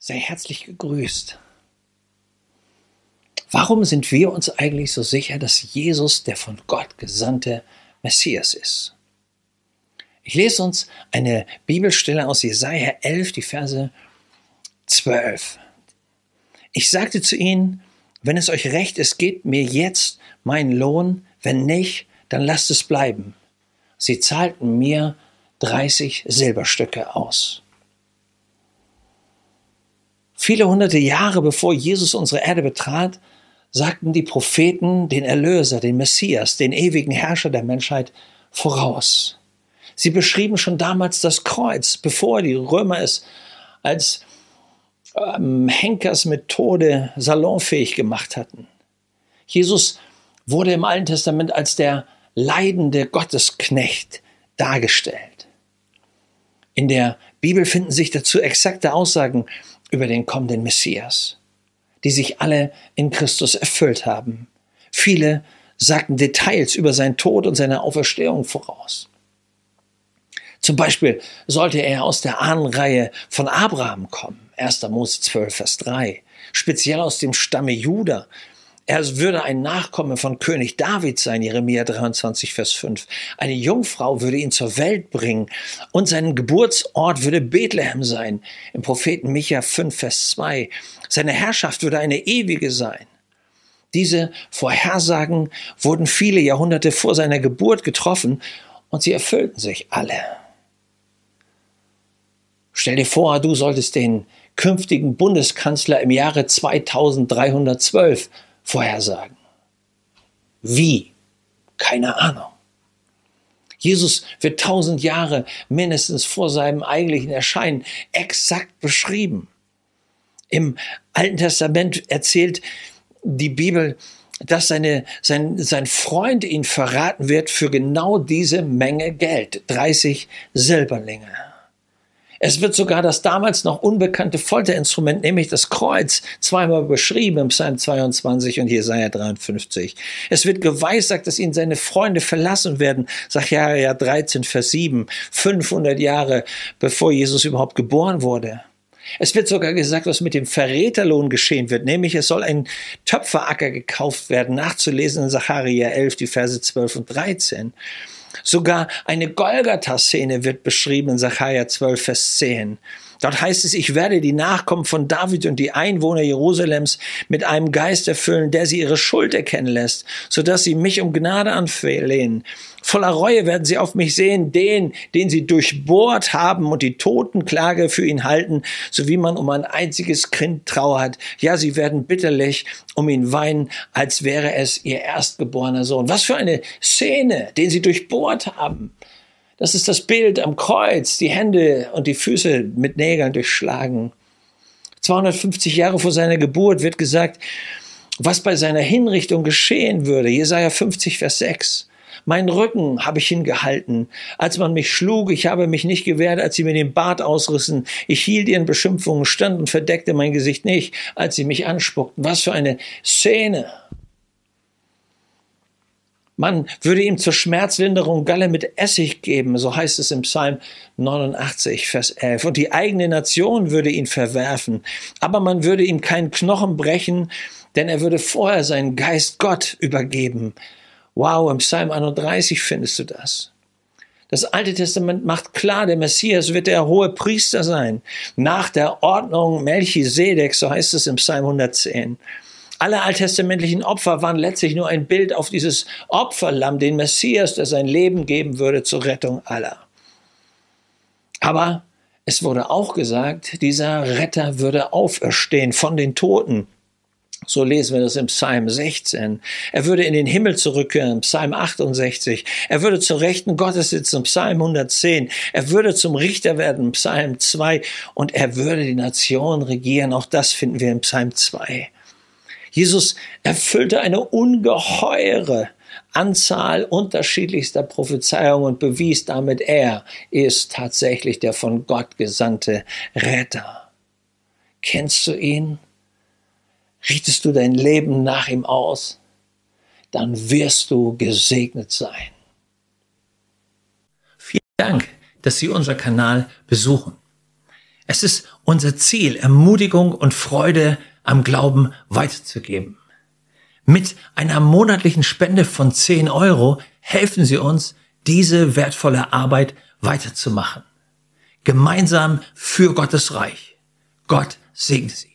Sei herzlich gegrüßt. Warum sind wir uns eigentlich so sicher, dass Jesus der von Gott gesandte Messias ist? Ich lese uns eine Bibelstelle aus Jesaja 11, die Verse 12. Ich sagte zu ihnen, wenn es euch recht ist, gebt mir jetzt meinen Lohn, wenn nicht, dann lasst es bleiben. Sie zahlten mir 30 Silberstücke aus. Viele hunderte Jahre bevor Jesus unsere Erde betrat, sagten die Propheten den Erlöser, den Messias, den ewigen Herrscher der Menschheit voraus. Sie beschrieben schon damals das Kreuz, bevor die Römer es als Henkersmethode salonfähig gemacht hatten. Jesus wurde im Alten Testament als der leidende Gottesknecht dargestellt. In der Bibel finden sich dazu exakte Aussagen über den kommenden Messias, die sich alle in Christus erfüllt haben. Viele sagten Details über seinen Tod und seine Auferstehung voraus. Zum Beispiel sollte er aus der Ahnenreihe von Abraham kommen, 1. Mose 12, Vers 3, speziell aus dem Stamme Juda. Er würde ein Nachkomme von König David sein, Jeremia 23, Vers 5. Eine Jungfrau würde ihn zur Welt bringen und sein Geburtsort würde Bethlehem sein, im Propheten Micha 5, Vers 2. Seine Herrschaft würde eine ewige sein. Diese Vorhersagen wurden viele Jahrhunderte vor seiner Geburt getroffen und sie erfüllten sich alle. Stell dir vor, du solltest den künftigen Bundeskanzler im Jahre 2312 vorhersagen. Wie? Keine Ahnung. Jesus wird 1000 Jahre mindestens vor seinem eigentlichen Erscheinen exakt beschrieben. Im Alten Testament erzählt die Bibel, dass sein Freund ihn verraten wird für genau diese Menge Geld, 30 Silberlinge. Es wird sogar das damals noch unbekannte Folterinstrument, nämlich das Kreuz, zweimal beschrieben im Psalm 22 und Jesaja 53. Es wird geweissagt, dass ihn seine Freunde verlassen werden, Sacharja 13, Vers 7, 500 Jahre bevor Jesus überhaupt geboren wurde. Es wird sogar gesagt, was mit dem Verräterlohn geschehen wird, nämlich es soll ein Töpferacker gekauft werden, nachzulesen in Sacharja 11, die Verse 12 und 13. Sogar eine Golgatha-Szene wird beschrieben in Sacharja 12, Vers 10. Dort heißt es, ich werde die Nachkommen von David und die Einwohner Jerusalems mit einem Geist erfüllen, der sie ihre Schuld erkennen lässt, sodass sie mich um Gnade anflehen. Voller Reue werden sie auf mich sehen, den sie durchbohrt haben und die Totenklage für ihn halten, so wie man um ein einziges Kind trauert. Ja, sie werden bitterlich um ihn weinen, als wäre es ihr erstgeborener Sohn. Was für eine Szene, den sie durchbohrt haben. Das ist das Bild am Kreuz, die Hände und die Füße mit Nägeln durchschlagen. 250 Jahre vor seiner Geburt wird gesagt, was bei seiner Hinrichtung geschehen würde. Jesaja 50, Vers 6. Meinen Rücken habe ich hingehalten, als man mich schlug. Ich habe mich nicht gewehrt, als sie mir den Bart ausrissen. Ich hielt ihren Beschimpfungen stand und verdeckte mein Gesicht nicht, als sie mich anspuckten. Was für eine Szene! Man würde ihm zur Schmerzlinderung Galle mit Essig geben, so heißt es im Psalm 89, Vers 11. Und die eigene Nation würde ihn verwerfen. Aber man würde ihm keinen Knochen brechen, denn er würde vorher seinen Geist Gott übergeben. Wow, im Psalm 31 findest du das. Das Alte Testament macht klar, der Messias wird der hohe Priester sein. Nach der Ordnung Melchisedeks, so heißt es im Psalm 110. Alle alttestamentlichen Opfer waren letztlich nur ein Bild auf dieses Opferlamm, den Messias, der sein Leben geben würde zur Rettung aller. Aber es wurde auch gesagt, dieser Retter würde auferstehen von den Toten. So lesen wir das im Psalm 16. Er würde in den Himmel zurückkehren, im Psalm 68. Er würde zur Rechten Gottes sitzen, im Psalm 110. Er würde zum Richter werden, im Psalm 2. Und er würde die Nation regieren. Auch das finden wir im Psalm 2. Jesus erfüllte eine ungeheure Anzahl unterschiedlichster Prophezeiungen und bewies damit, er ist tatsächlich der von Gott gesandte Retter. Kennst du ihn? Richtest du dein Leben nach ihm aus? Dann wirst du gesegnet sein. Vielen Dank, dass Sie unseren Kanal besuchen. Es ist unser Ziel, Ermutigung und Freude am Glauben weiterzugeben. Mit einer monatlichen Spende von 10 € helfen Sie uns, diese wertvolle Arbeit weiterzumachen. Gemeinsam für Gottes Reich. Gott segne Sie.